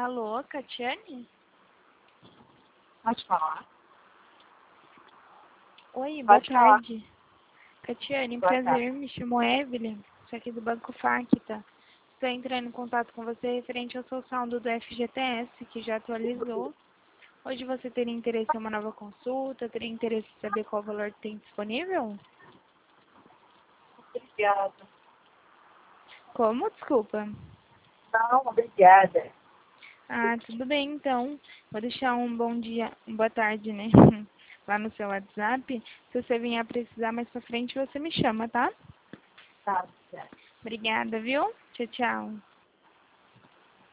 Alô, Catiane? Pode falar. Oi, boa Pode falar. tarde. Catiane, Boa prazer, tarde. me chamo Evelyn, sou aqui do Banco Facta. Estou entrando em contato com você referente ao seu saldo do FGTS, que já atualizou. Hoje você teria interesse em uma nova consulta? Teria interesse em saber qual valor tem disponível? Obrigada. Como? Desculpa. Não, obrigada. Ah, tudo bem, então. Vou deixar um bom dia, uma boa tarde, né? Lá no seu WhatsApp. Se você vier a precisar mais pra frente, você me chama, tá? Tá, certo. Obrigada, viu? Tchau, tchau.